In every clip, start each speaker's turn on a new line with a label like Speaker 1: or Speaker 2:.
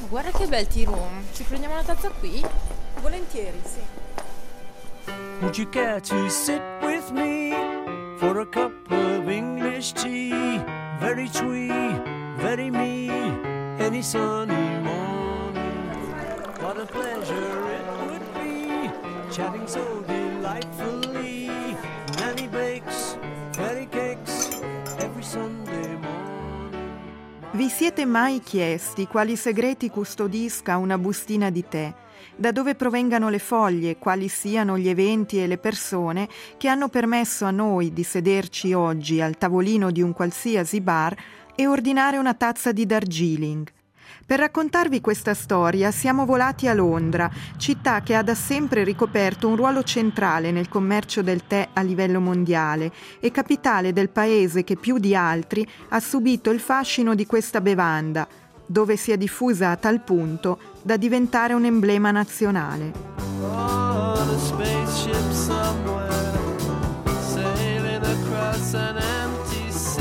Speaker 1: Guarda che bel tea room. Ci prendiamo una tazza qui?
Speaker 2: Volentieri, sì.
Speaker 3: Would you care to sit with me for a cup of English tea? Very twee, very me, any sunny morning. What a pleasure it would be, chatting so delightfully. Nanny bakes, fairy cakes, every Sunday morning.
Speaker 4: Vi siete mai chiesti quali segreti custodisca una bustina di tè? Da dove provengano le foglie, quali siano gli eventi e le persone che hanno permesso a noi di sederci oggi al tavolino di un qualsiasi bar e ordinare una tazza di Darjeeling. Per raccontarvi questa storia siamo volati a Londra, città che ha da sempre ricoperto un ruolo centrale nel commercio del tè a livello mondiale e capitale del paese che più di altri ha subito il fascino di questa bevanda, dove si è diffusa a tal punto da diventare un emblema nazionale.
Speaker 3: On a spaceship somewhere, sailing across an empty sea.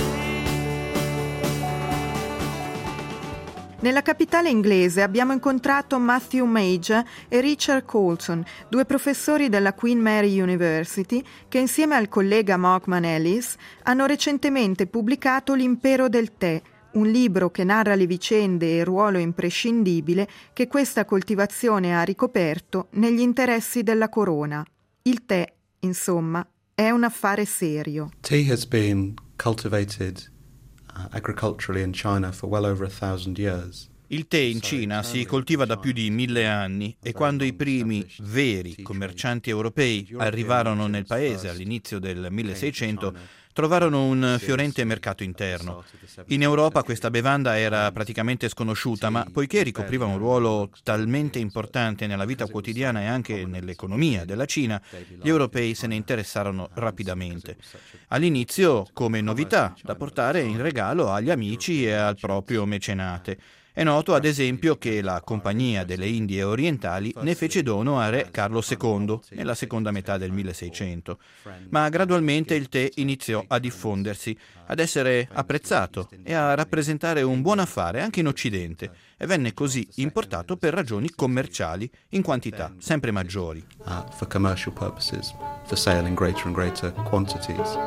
Speaker 4: Nella capitale inglese abbiamo incontrato Matthew Mage e Richard Coulson, due professori della Queen Mary University che insieme al collega Mockman Ellis hanno recentemente pubblicato L'impero del tè, un libro che narra le vicende e il ruolo imprescindibile che questa coltivazione ha ricoperto negli interessi della corona. Il tè, insomma, è un affare serio.
Speaker 5: Tea has been cultivated agriculturally in China for well over 1,000 years.
Speaker 6: Il tè in Cina si coltiva da più di 1000 anni e quando i primi veri commercianti europei arrivarono nel paese all'inizio del 1600 trovarono un fiorente mercato interno. In Europa questa bevanda era praticamente sconosciuta, ma poiché ricopriva un ruolo talmente importante nella vita quotidiana e anche nell'economia della Cina, gli europei se ne interessarono rapidamente. All'inizio come novità da portare in regalo agli amici e al proprio mecenate. È noto ad esempio che la Compagnia delle Indie Orientali ne fece dono a re Carlo II nella seconda metà del 1600, ma gradualmente il tè iniziò a diffondersi, ad essere apprezzato e a rappresentare un buon affare anche in Occidente e venne così importato per ragioni commerciali in quantità sempre maggiori.
Speaker 5: For commercial purposes, for sale in greater and greater quantities.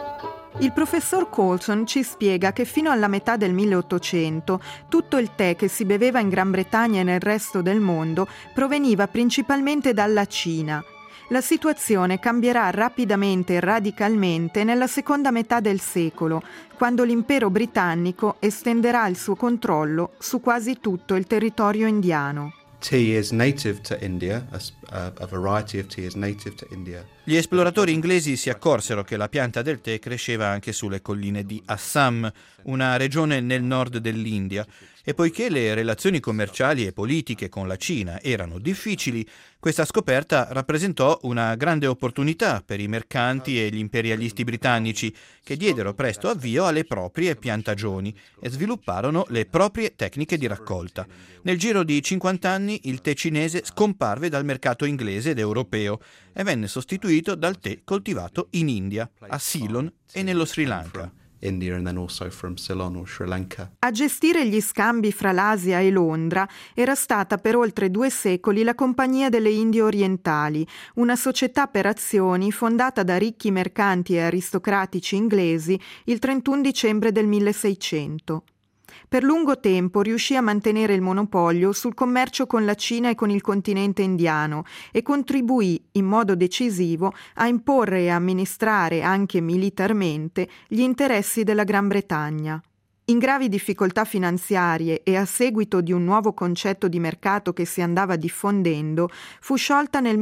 Speaker 4: Il professor Coulson ci spiega che fino alla metà del 1800 tutto il tè che si beveva in Gran Bretagna e nel resto del mondo proveniva principalmente dalla Cina. La situazione cambierà rapidamente e radicalmente nella seconda metà del secolo, quando l'impero britannico estenderà il suo controllo su quasi tutto il territorio indiano.
Speaker 5: Tea is native to India, a variety of tea is native to India.
Speaker 6: Gli esploratori inglesi si accorsero che la pianta del tè cresceva anche sulle colline di Assam, una regione nel nord dell'India, e poiché le relazioni commerciali e politiche con la Cina erano difficili, questa scoperta rappresentò una grande opportunità per i mercanti e gli imperialisti britannici, che diedero presto avvio alle proprie piantagioni e svilupparono le proprie tecniche di raccolta. Nel giro di 50 anni il tè cinese scomparve dal mercato inglese ed europeo e venne sostituito dal tè coltivato in India, a Ceylon e nello Sri Lanka.
Speaker 5: India and then also from Ceylon or Sri Lanka.
Speaker 4: A gestire gli scambi fra l'Asia e Londra era stata per oltre 2 secoli la Compagnia delle Indie Orientali, una società per azioni fondata da ricchi mercanti e aristocratici inglesi il 31 dicembre del 1600. Per lungo tempo riuscì a mantenere il monopolio sul commercio con la Cina e con il continente indiano e contribuì in modo decisivo a imporre e amministrare anche militarmente gli interessi della Gran Bretagna. In gravi difficoltà finanziarie e a seguito di un nuovo concetto di mercato che si andava diffondendo, fu sciolta nel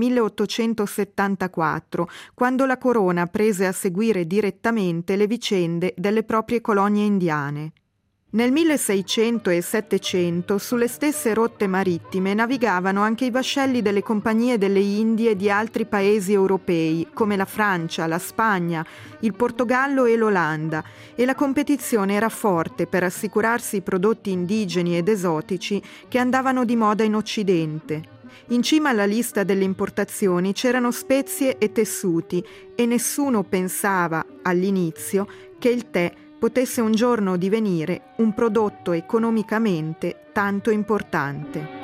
Speaker 4: 1874, quando la corona prese a seguire direttamente le vicende delle proprie colonie indiane. Nel 1600 e 700 sulle stesse rotte marittime navigavano anche i vascelli delle compagnie delle Indie e di altri paesi europei, come la Francia, la Spagna, il Portogallo e l'Olanda, e la competizione era forte per assicurarsi i prodotti indigeni ed esotici che andavano di moda in Occidente. In cima alla lista delle importazioni c'erano spezie e tessuti e nessuno pensava, all'inizio, che il tè potesse un giorno divenire un prodotto economicamente tanto importante.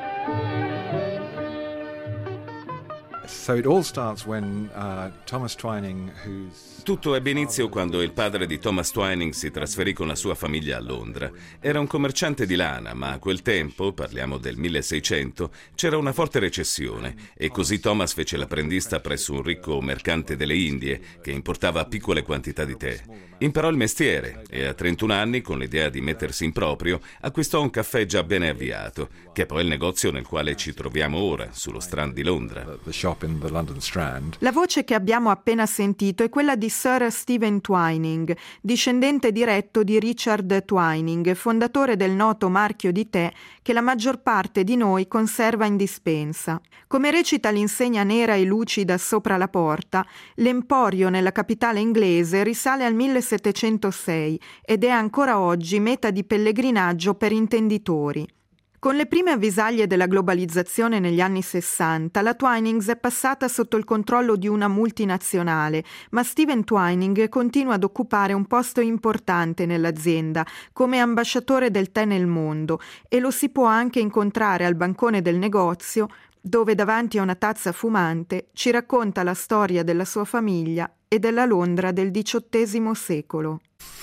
Speaker 2: So it all starts when Thomas Twining,
Speaker 7: Tutto ebbe inizio quando il padre di Thomas Twining si trasferì con la sua famiglia a Londra. Era un commerciante di lana, ma a quel tempo, parliamo del 1600, c'era una forte recessione e così Thomas fece l'apprendista presso un ricco mercante delle Indie che importava piccole quantità di tè. Imparò il mestiere e a 31 anni, con l'idea di mettersi in proprio, acquistò un caffè già bene avviato, che è poi il negozio nel quale ci troviamo ora, sullo Strand di Londra.
Speaker 2: the shop in the London Strand.
Speaker 4: La voce che abbiamo appena sentito è quella di Sir Stephen Twining, discendente diretto di Richard Twining, fondatore del noto marchio di tè che la maggior parte di noi conserva in dispensa. Come recita l'insegna nera e lucida sopra la porta, l'emporio nella capitale inglese risale al 1706 ed è ancora oggi meta di pellegrinaggio per intenditori. Con le prime avvisaglie della globalizzazione negli anni 60, la Twinings è passata sotto il controllo di una multinazionale, ma Stephen Twining continua ad occupare un posto importante nell'azienda come ambasciatore del tè nel mondo e lo si può anche incontrare al bancone del negozio, dove davanti a una tazza fumante ci racconta la storia della sua famiglia e della Londra del XVIII secolo.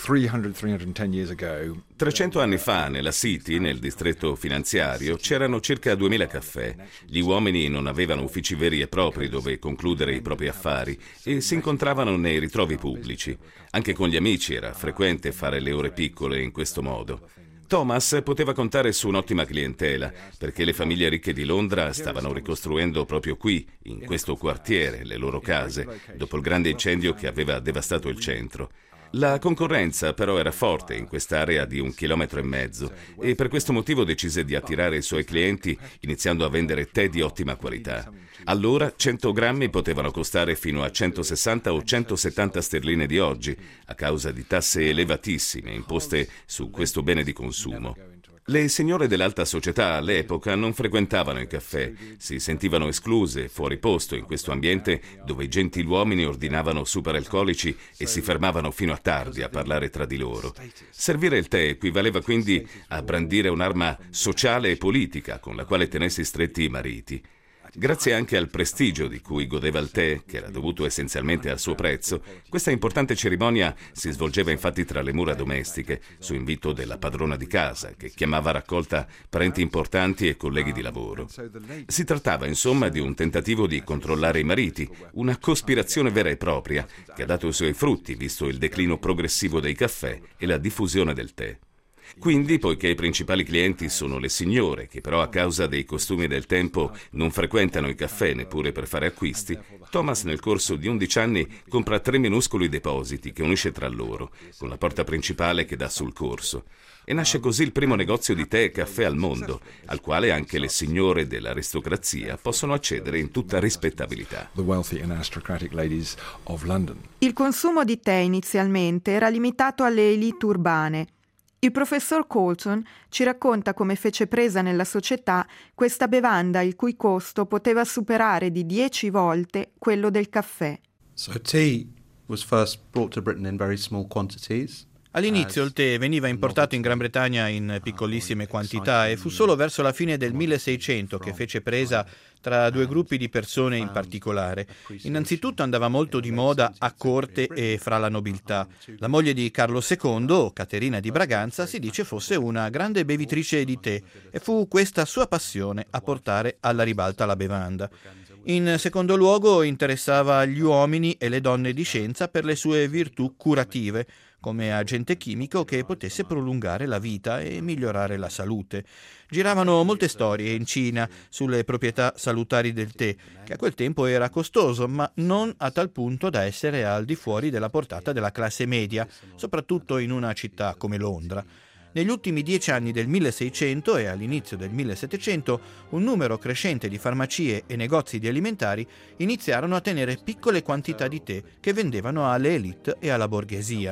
Speaker 2: 310 years ago.
Speaker 7: 300 anni fa, nella City, nel distretto finanziario, c'erano circa 2000 caffè. Gli uomini non avevano uffici veri e propri dove concludere i propri affari e si incontravano nei ritrovi pubblici. Anche con gli amici era frequente fare le ore piccole in questo modo. Thomas poteva contare su un'ottima clientela, perché le famiglie ricche di Londra stavano ricostruendo proprio qui, in questo quartiere, le loro case, dopo il grande incendio che aveva devastato il centro. La concorrenza però era forte in quest'area di 1,5 chilometri e per questo motivo decise di attirare i suoi clienti iniziando a vendere tè di ottima qualità. Allora 100 grammi potevano costare fino a 160 o 170 sterline di oggi, a causa di tasse elevatissime imposte su questo bene di consumo. Le signore dell'alta società all'epoca non frequentavano i caffè, si sentivano escluse, fuori posto in questo ambiente dove i gentiluomini ordinavano superalcolici e si fermavano fino a tardi a parlare tra di loro. Servire il tè equivaleva quindi a brandire un'arma sociale e politica con la quale tenersi stretti i mariti. Grazie anche al prestigio di cui godeva il tè, che era dovuto essenzialmente al suo prezzo, questa importante cerimonia si svolgeva infatti tra le mura domestiche, su invito della padrona di casa, che chiamava a raccolta parenti importanti e colleghi di lavoro. Si trattava insomma di un tentativo di controllare i mariti, una cospirazione vera e propria, che ha dato i suoi frutti, visto il declino progressivo dei caffè e la diffusione del tè. Quindi, poiché i principali clienti sono le signore, che però a causa dei costumi del tempo non frequentano i caffè neppure per fare acquisti, Thomas nel corso di 11 anni compra 3 minuscoli depositi che unisce tra loro, con la porta principale che dà sul corso. E nasce così il primo negozio di tè e caffè al mondo, al quale anche le signore dell'aristocrazia possono accedere in tutta rispettabilità.
Speaker 2: The wealthy and aristocratic ladies of London.
Speaker 4: Il consumo di tè inizialmente era limitato alle elite urbane. Il professor Colton ci racconta come fece presa nella società questa bevanda il cui costo poteva superare di 10 volte quello del caffè.
Speaker 5: So tea was first brought to Britain in very small quantities.
Speaker 6: All'inizio il tè veniva importato in Gran Bretagna in piccolissime quantità e fu solo verso la fine del 1600 che fece presa tra due gruppi di persone in particolare. Innanzitutto andava molto di moda a corte e fra la nobiltà. La moglie di Carlo II, Caterina di Braganza, si dice fosse una grande bevitrice di tè e fu questa sua passione a portare alla ribalta la bevanda. In secondo luogo interessava gli uomini e le donne di scienza per le sue virtù curative, come agente chimico che potesse prolungare la vita e migliorare la salute. Giravano molte storie in Cina sulle proprietà salutari del tè, che a quel tempo era costoso, ma non a tal punto da essere al di fuori della portata della classe media, soprattutto in una città come Londra. Negli ultimi 10 anni del 1600 e all'inizio del 1700 un numero crescente di farmacie e negozi di alimentari iniziarono a tenere piccole quantità di tè che vendevano alle élite e alla borghesia.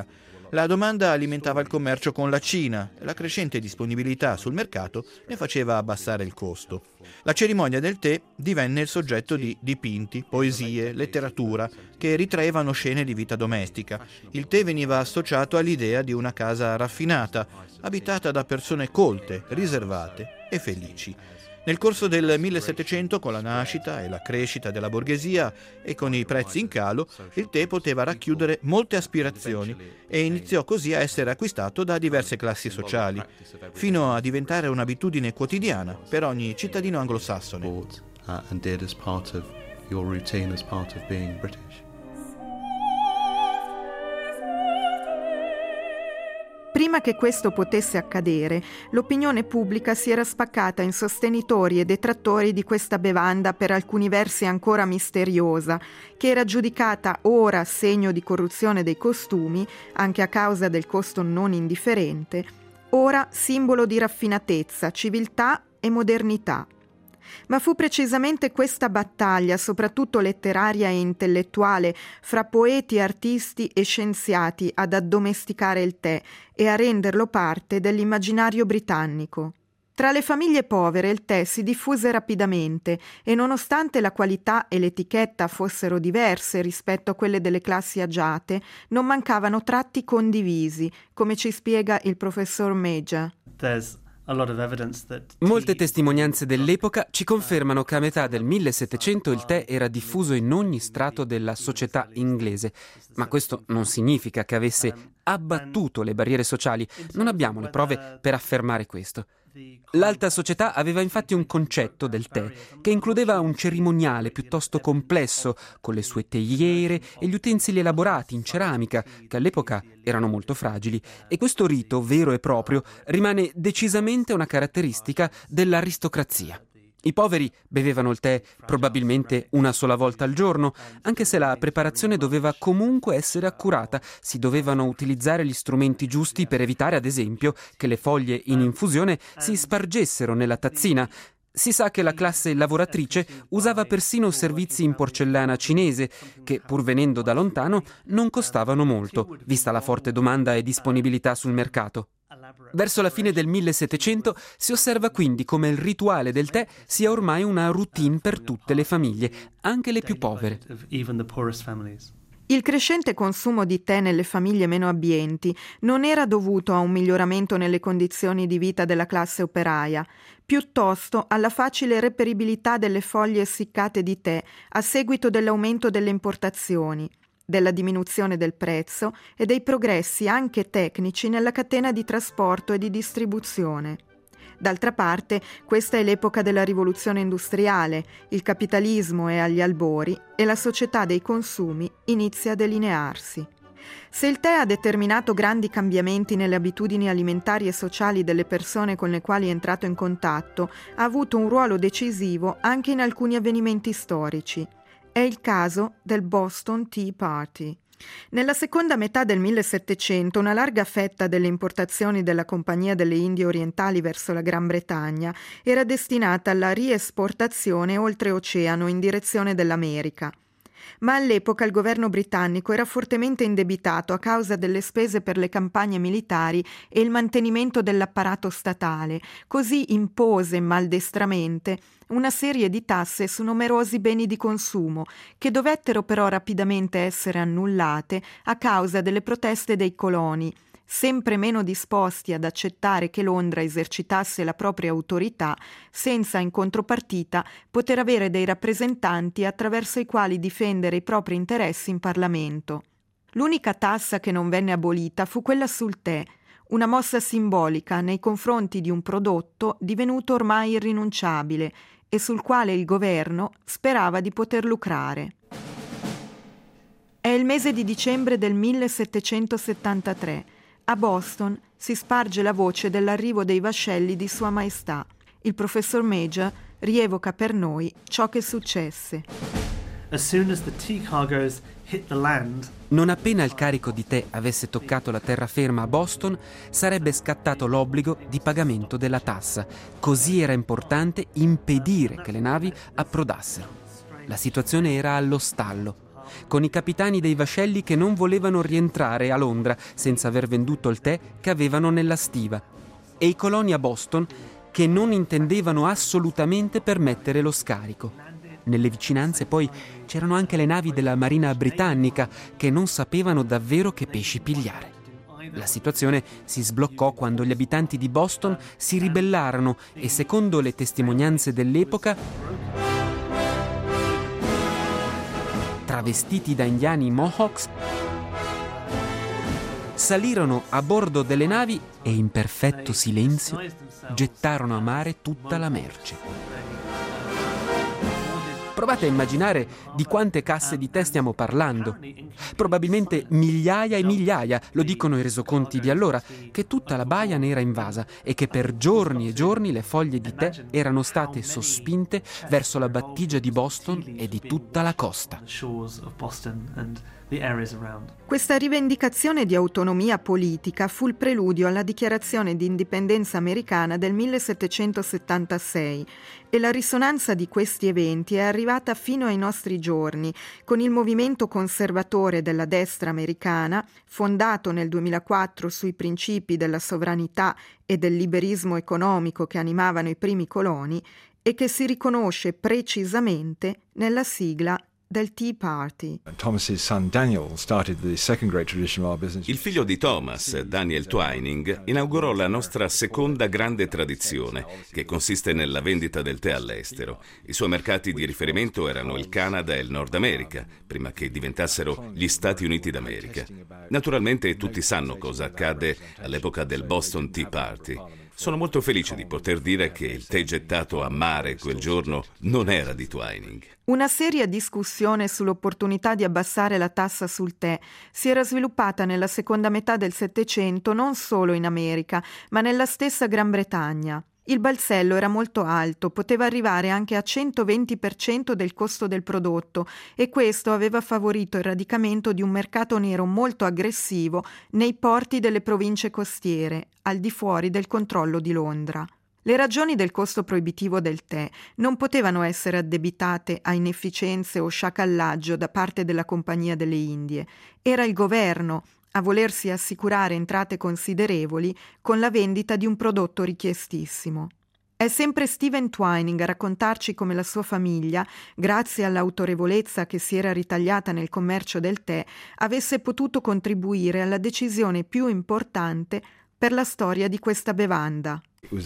Speaker 6: La domanda alimentava il commercio con la Cina e la crescente disponibilità sul mercato ne faceva abbassare il costo. La cerimonia del tè divenne il soggetto di dipinti, poesie, letteratura che ritraevano scene di vita domestica. Il tè veniva associato all'idea di una casa raffinata, abitata da persone colte, riservate e felici. Nel corso del 1700, con la nascita e la crescita della borghesia e con i prezzi in calo, il tè poteva racchiudere molte aspirazioni e iniziò così a essere acquistato da diverse classi sociali, fino a diventare un'abitudine quotidiana per ogni cittadino anglosassone.
Speaker 5: And did as part of your routine as part of being British.
Speaker 4: Prima che questo potesse accadere, l'opinione pubblica si era spaccata in sostenitori e detrattori di questa bevanda per alcuni versi ancora misteriosa, che era giudicata ora segno di corruzione dei costumi, anche a causa del costo non indifferente, ora simbolo di raffinatezza, civiltà e modernità. Ma fu precisamente questa battaglia, soprattutto letteraria e intellettuale, fra poeti, artisti e scienziati ad addomesticare il tè e a renderlo parte dell'immaginario britannico. Tra le famiglie povere il tè si diffuse rapidamente e nonostante la qualità e l'etichetta fossero diverse rispetto a quelle delle classi agiate, non mancavano tratti condivisi, come ci spiega il professor Major.
Speaker 8: Molte testimonianze dell'epoca ci confermano che a metà del 1700 il tè era diffuso in ogni strato della società inglese, ma questo non significa che avesse abbattuto le barriere sociali. Non abbiamo le prove per affermare questo. L'alta società aveva infatti un concetto del tè che includeva un cerimoniale piuttosto complesso, con le sue teiere e gli utensili elaborati in ceramica, che all'epoca erano molto fragili, e questo rito vero e proprio rimane decisamente una caratteristica dell'aristocrazia. I poveri bevevano il tè probabilmente una sola volta al giorno, anche se la preparazione doveva comunque essere accurata. Si dovevano utilizzare gli strumenti giusti per evitare, ad esempio, che le foglie in infusione si spargessero nella tazzina. Si sa che la classe lavoratrice usava persino servizi in porcellana cinese, che, pur venendo da lontano, non costavano molto, vista la forte domanda e disponibilità sul mercato. Verso la fine del 1700 si osserva quindi come il rituale del tè sia ormai una routine per tutte le famiglie, anche le più povere.
Speaker 4: Il crescente consumo di tè nelle famiglie meno abbienti non era dovuto a un miglioramento nelle condizioni di vita della classe operaia, piuttosto alla facile reperibilità delle foglie essiccate di tè a seguito dell'aumento delle importazioni, della diminuzione del prezzo e dei progressi anche tecnici nella catena di trasporto e di distribuzione. D'altra parte, questa è l'epoca della rivoluzione industriale, il capitalismo è agli albori e la società dei consumi inizia a delinearsi. Se il tè ha determinato grandi cambiamenti nelle abitudini alimentari e sociali delle persone con le quali è entrato in contatto, ha avuto un ruolo decisivo anche in alcuni avvenimenti storici. È il caso del Boston Tea Party. Nella seconda metà del 1700 una larga fetta delle importazioni della Compagnia delle Indie Orientali verso la Gran Bretagna era destinata alla riesportazione oltreoceano in direzione dell'America. Ma all'epoca il governo britannico era fortemente indebitato a causa delle spese per le campagne militari e il mantenimento dell'apparato statale, così impose maldestramente una serie di tasse su numerosi beni di consumo, che dovettero però rapidamente essere annullate a causa delle proteste dei coloni, sempre meno disposti ad accettare che Londra esercitasse la propria autorità senza in contropartita poter avere dei rappresentanti attraverso i quali difendere i propri interessi in Parlamento. L'unica tassa che non venne abolita fu quella sul tè, una mossa simbolica nei confronti di un prodotto divenuto ormai irrinunciabile e sul quale il governo sperava di poter lucrare. È il mese di dicembre del 1773. A Boston si sparge la voce dell'arrivo dei vascelli di Sua Maestà. Il professor Major rievoca per noi ciò che successe.
Speaker 8: Non appena il carico di tè avesse toccato la terraferma a Boston, sarebbe scattato l'obbligo di pagamento della tassa. Così era importante impedire che le navi approdassero. La situazione era allo stallo. con i capitani dei vascelli che non volevano rientrare a Londra senza aver venduto il tè che avevano nella stiva, e i coloni a Boston che non intendevano assolutamente permettere lo scarico. Nelle vicinanze poi c'erano anche le navi della Marina britannica che non sapevano davvero che pesci pigliare. La situazione si sbloccò quando gli abitanti di Boston si ribellarono e, secondo le testimonianze dell'epoca, travestiti da indiani Mohawks, salirono a bordo delle navi e in perfetto silenzio gettarono a mare tutta la merce. Provate a immaginare di quante casse di tè stiamo parlando. Probabilmente migliaia e migliaia, lo dicono i resoconti di allora, che tutta la baia ne era invasa e che per giorni e giorni le foglie di tè erano state sospinte verso la battigia di Boston e di tutta la costa.
Speaker 4: Questa rivendicazione di autonomia politica fu il preludio alla dichiarazione di indipendenza americana del 1776 e la risonanza di questi eventi è arrivata fino ai nostri giorni, con il movimento conservatore della destra americana, fondato nel 2004 sui principi della sovranità e del liberismo economico che animavano i primi coloni e che si riconosce precisamente nella sigla del Tea Party.
Speaker 2: Thomas's son Daniel started the second great tradition of our business.
Speaker 7: Il figlio di Thomas, Daniel Twining, inaugurò la nostra seconda grande tradizione, che consiste nella vendita del tè all'estero. I suoi mercati di riferimento erano il Canada e il Nord America, prima che diventassero gli Stati Uniti d'America. Naturalmente tutti sanno cosa accadde all'epoca del Boston Tea Party. Sono molto felice di poter dire che il tè gettato a mare quel giorno non era di Twining.
Speaker 4: Una seria discussione sull'opportunità di abbassare la tassa sul tè si era sviluppata nella seconda metà del Settecento non solo in America, ma nella stessa Gran Bretagna. Il balzello era molto alto, poteva arrivare anche a 120% del costo del prodotto e questo aveva favorito il radicamento di un mercato nero molto aggressivo nei porti delle province costiere, al di fuori del controllo di Londra. Le ragioni del costo proibitivo del tè non potevano essere addebitate a inefficienze o sciacallaggio da parte della Compagnia delle Indie. Era il governo a volersi assicurare entrate considerevoli con la vendita di un prodotto richiestissimo. È sempre Stephen Twining a raccontarci come la sua famiglia, grazie all'autorevolezza che si era ritagliata nel commercio del tè, avesse potuto contribuire alla decisione più importante per la storia di questa bevanda.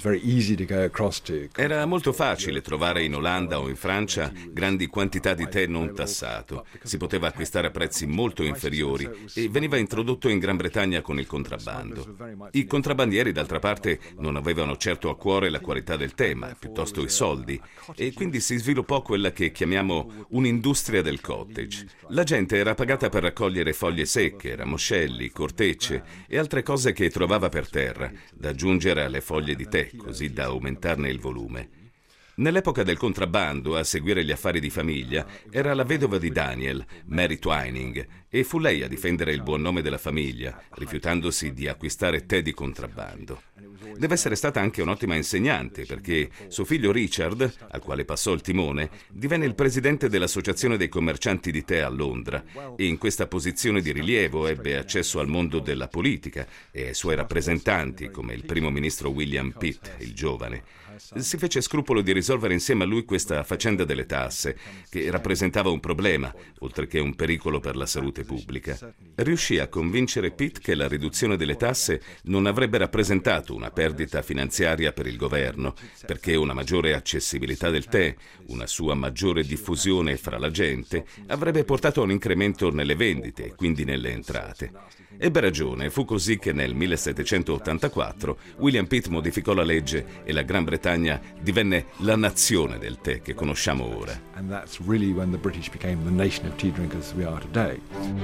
Speaker 7: Era molto facile trovare in Olanda o in Francia grandi quantità di tè non tassato. Si poteva acquistare a prezzi molto inferiori e veniva introdotto in Gran Bretagna con il contrabbando. I contrabbandieri, d'altra parte, non avevano certo a cuore la qualità del tè, ma piuttosto i soldi, e quindi si sviluppò quella che chiamiamo un'industria del cottage. La gente era pagata per raccogliere foglie secche, ramoscelli, cortecce e altre cose che trovava per terra, da aggiungere alle foglie di tè, così da aumentarne il volume. Nell'epoca del contrabbando, a seguire gli affari di famiglia, era la vedova di Daniel, Mary Twining, e fu lei a difendere il buon nome della famiglia, rifiutandosi di acquistare tè di contrabbando. Deve essere stata anche un'ottima insegnante, perché suo figlio Richard, al quale passò il timone, divenne il presidente dell'Associazione dei commercianti di tè a Londra e in questa posizione di rilievo ebbe accesso al mondo della politica e ai suoi rappresentanti, come il primo ministro William Pitt, il giovane. Si fece scrupolo di risolvere insieme a lui questa faccenda delle tasse, che rappresentava un problema, oltre che un pericolo per la salute pubblica. Riuscì a convincere Pitt che la riduzione delle tasse non avrebbe rappresentato una perdita finanziaria per il governo, perché una maggiore accessibilità del tè, una sua maggiore diffusione fra la gente, avrebbe portato a un incremento nelle vendite e quindi nelle entrate. Ebbe ragione, fu così che nel 1784 William Pitt modificò la legge e la Gran Bretagna divenne la nazione del tè che conosciamo ora.
Speaker 2: And that's really when the British became the nation of tea drinkers we are today.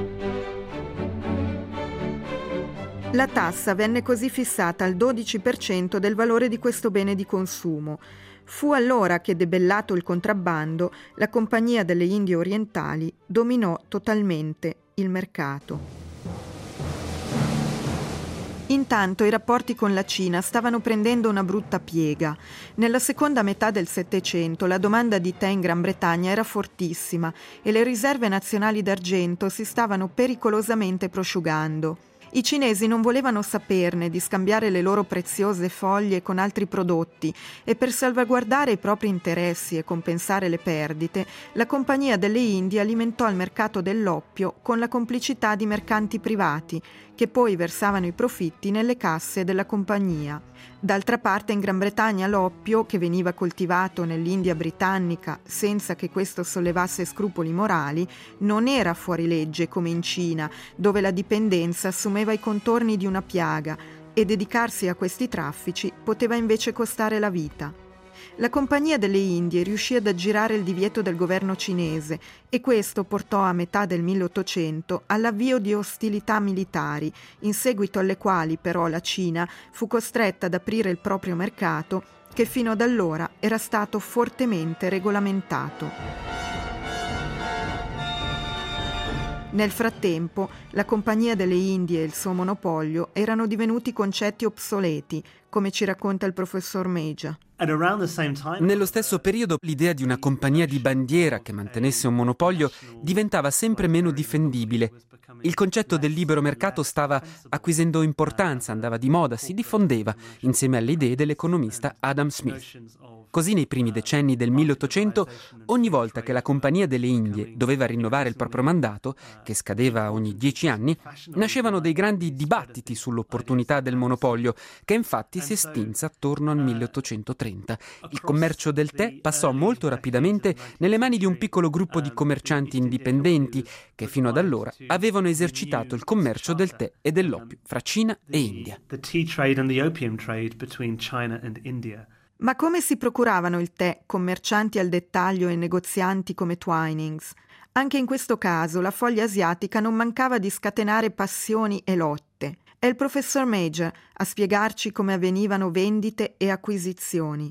Speaker 4: La tassa venne così fissata al 12% del valore di questo bene di consumo. Fu allora che, debellato il contrabbando, la Compagnia delle Indie Orientali dominò totalmente il mercato. Intanto i rapporti con la Cina stavano prendendo una brutta piega. Nella seconda metà del Settecento la domanda di tè in Gran Bretagna era fortissima e le riserve nazionali d'argento si stavano pericolosamente prosciugando. I cinesi non volevano saperne di scambiare le loro preziose foglie con altri prodotti e per salvaguardare i propri interessi e compensare le perdite, la Compagnia delle Indie alimentò il mercato dell'oppio con la complicità di mercanti privati che poi versavano i profitti nelle casse della compagnia. D'altra parte in Gran Bretagna l'oppio, che veniva coltivato nell'India britannica senza che questo sollevasse scrupoli morali, non era fuori legge come in Cina, dove la dipendenza assumeva i contorni di una piaga e dedicarsi a questi traffici poteva invece costare la vita. La Compagnia delle Indie riuscì ad aggirare il divieto del governo cinese e questo portò a metà del 1800 all'avvio di ostilità militari, in seguito alle quali però la Cina fu costretta ad aprire il proprio mercato, che fino ad allora era stato fortemente regolamentato. Nel frattempo, la Compagnia delle Indie e il suo monopolio erano divenuti concetti obsoleti, come ci racconta il professor Major.
Speaker 8: Nello stesso periodo, l'idea di una compagnia di bandiera che mantenesse un monopolio diventava sempre meno difendibile. Il concetto del libero mercato stava acquisendo importanza, andava di moda, si diffondeva insieme alle idee dell'economista Adam Smith. Così nei primi decenni del 1800, ogni volta che la Compagnia delle Indie doveva rinnovare il proprio mandato, che scadeva ogni 10 anni, nascevano dei grandi dibattiti sull'opportunità del monopolio, che infatti si estinse attorno al 1830. Il commercio del tè passò molto rapidamente nelle mani di un piccolo gruppo di commercianti indipendenti che fino ad allora avevano esercitato il commercio del tè e dell'oppio fra Cina e India.
Speaker 4: Ma come si procuravano il tè commercianti al dettaglio e negozianti come Twinings? Anche in questo caso la foglia asiatica non mancava di scatenare passioni e lotte. È il professor Major a spiegarci come avvenivano vendite e acquisizioni.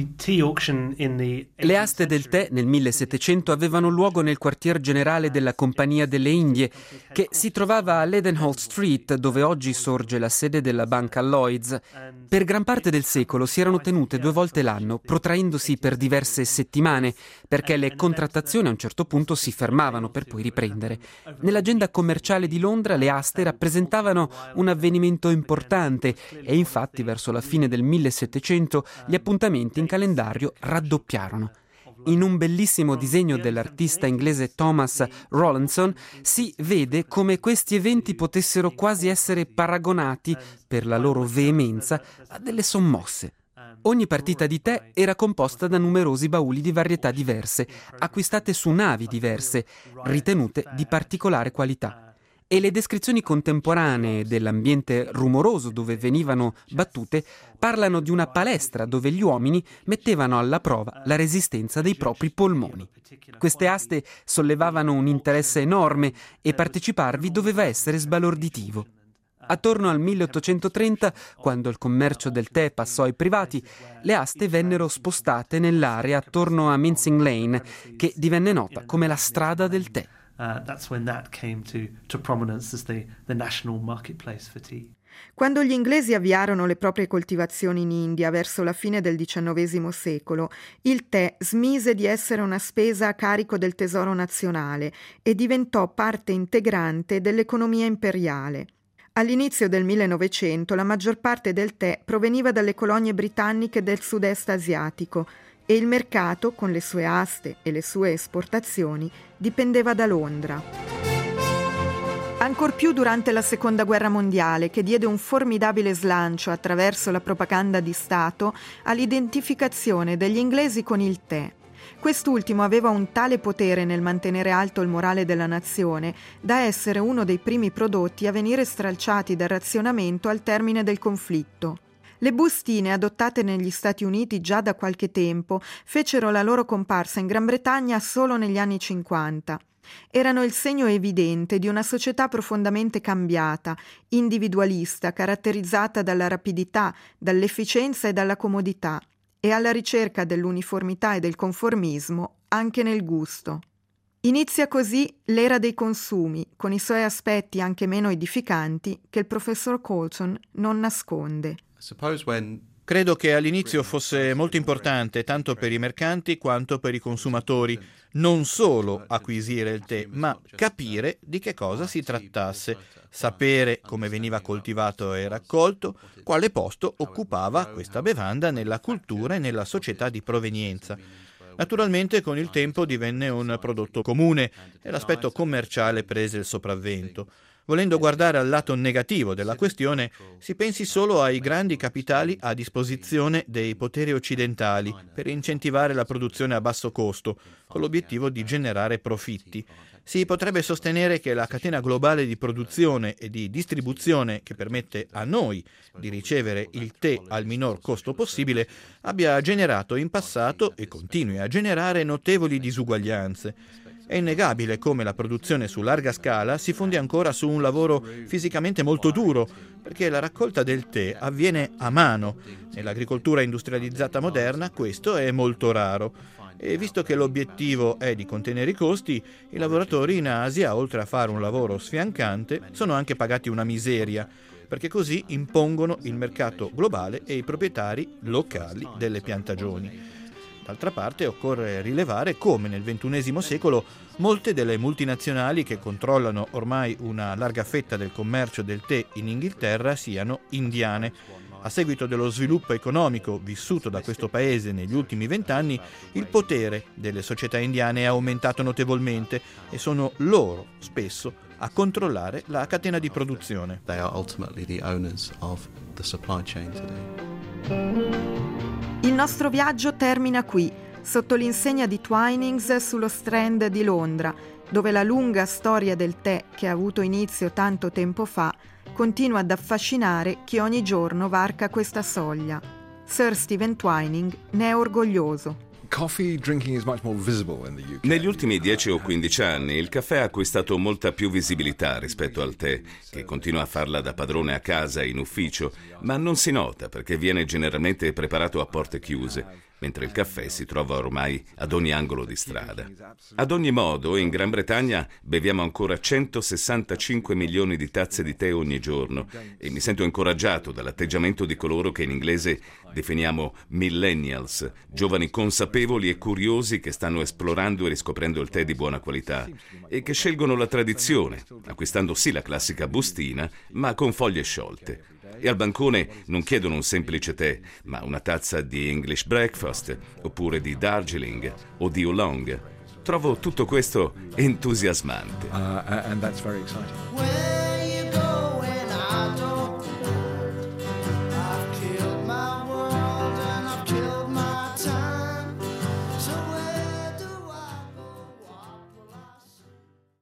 Speaker 8: Le aste del tè nel 1700 avevano luogo nel quartier generale della Compagnia delle Indie, che si trovava a Leadenhall Street, dove oggi sorge la sede della banca Lloyds. Per gran parte del secolo si erano tenute 2 volte l'anno, protraendosi per diverse settimane, perché le contrattazioni a un certo punto si fermavano per poi riprendere. Nell'agenda commerciale di Londra le aste rappresentavano un avvenimento importante e infatti verso la fine del 1700 gli appuntamenti in calendario raddoppiarono. In un bellissimo disegno dell'artista inglese Thomas Rowlandson si vede come questi eventi potessero quasi essere paragonati, per la loro veemenza, a delle sommosse. Ogni partita di tè era composta da numerosi bauli di varietà diverse, acquistate su navi diverse, ritenute di particolare qualità. E le descrizioni contemporanee dell'ambiente rumoroso dove venivano battute parlano di una palestra dove gli uomini mettevano alla prova la resistenza dei propri polmoni. Queste aste sollevavano un interesse enorme e parteciparvi doveva essere sbalorditivo. Attorno al 1830, quando il commercio del tè passò ai privati, le aste vennero spostate nell'area attorno a Mincing Lane, che divenne nota come la strada del tè.
Speaker 9: That's when that came to prominence as the national marketplace for tea.
Speaker 4: Quando gli inglesi avviarono le proprie coltivazioni in India verso la fine del XIX secolo, il tè smise di essere una spesa a carico del tesoro nazionale e diventò parte integrante dell'economia imperiale. All'inizio del 1900 la maggior parte del tè proveniva dalle colonie britanniche del sud-est asiatico, e il mercato, con le sue aste e le sue esportazioni, dipendeva da Londra. Ancor più durante la Seconda Guerra Mondiale, che diede un formidabile slancio attraverso la propaganda di Stato all'identificazione degli inglesi con il tè. Quest'ultimo aveva un tale potere nel mantenere alto il morale della nazione da essere uno dei primi prodotti a venire stralciati dal razionamento al termine del conflitto. Le bustine, adottate negli Stati Uniti già da qualche tempo, fecero la loro comparsa in Gran Bretagna solo negli anni 50. Erano il segno evidente di una società profondamente cambiata, individualista, caratterizzata dalla rapidità, dall'efficienza e dalla comodità, e alla ricerca dell'uniformità e del conformismo anche nel gusto. Inizia così l'era dei consumi, con i suoi aspetti anche meno edificanti che il professor Colson non nasconde.
Speaker 6: Credo che all'inizio fosse molto importante, tanto per i mercanti quanto per i consumatori, non solo acquisire il tè, ma capire di che cosa si trattasse, sapere come veniva coltivato e raccolto, quale posto occupava questa bevanda nella cultura e nella società di provenienza. Naturalmente con il tempo divenne un prodotto comune e l'aspetto commerciale prese il sopravvento. Volendo guardare al lato negativo della questione, si pensi solo ai grandi capitali a disposizione dei poteri occidentali per incentivare la produzione a basso costo, con l'obiettivo di generare profitti. Si potrebbe sostenere che la catena globale di produzione e di distribuzione che permette a noi di ricevere il tè al minor costo possibile abbia generato in passato e continui a generare notevoli disuguaglianze. È innegabile come la produzione su larga scala si fondi ancora su un lavoro fisicamente molto duro, perché la raccolta del tè avviene a mano. Nell'agricoltura industrializzata moderna questo è molto raro. E visto che l'obiettivo è di contenere i costi, i lavoratori in Asia, oltre a fare un lavoro sfiancante, sono anche pagati una miseria, perché così impongono il mercato globale e i proprietari locali delle piantagioni. D'altra parte occorre rilevare come nel XXI secolo molte delle multinazionali che controllano ormai una larga fetta del commercio del tè in Inghilterra siano indiane. A seguito dello sviluppo economico vissuto da questo paese negli ultimi 20 anni, il potere delle società indiane è aumentato notevolmente e sono loro spesso a controllare la catena di produzione.
Speaker 5: They are ultimately the owners of the supply chain today.
Speaker 4: Il nostro viaggio termina qui, sotto l'insegna di Twinings sullo Strand di Londra, dove la lunga storia del tè che ha avuto inizio tanto tempo fa continua ad affascinare chi ogni giorno varca questa soglia. Sir Stephen Twining ne è orgoglioso.
Speaker 2: Coffee drinking is much more visible in the UK.
Speaker 7: Negli ultimi 10 o 15 anni il caffè ha acquistato molta più visibilità rispetto al tè, che continua a farla da padrone a casa e in ufficio, ma non si nota perché viene generalmente preparato a porte chiuse, mentre il caffè si trova ormai ad ogni angolo di strada. Ad ogni modo, in Gran Bretagna beviamo ancora 165 milioni di tazze di tè ogni giorno e mi sento incoraggiato dall'atteggiamento di coloro che in inglese definiamo millennials, giovani consapevoli e curiosi che stanno esplorando e riscoprendo il tè di buona qualità e che scelgono la tradizione, acquistando sì la classica bustina, ma con foglie sciolte. E al bancone non chiedono un semplice tè, ma una tazza di English breakfast, oppure di Darjeeling o di Oolong. Trovo tutto questo entusiasmante.
Speaker 2: And that's very exciting.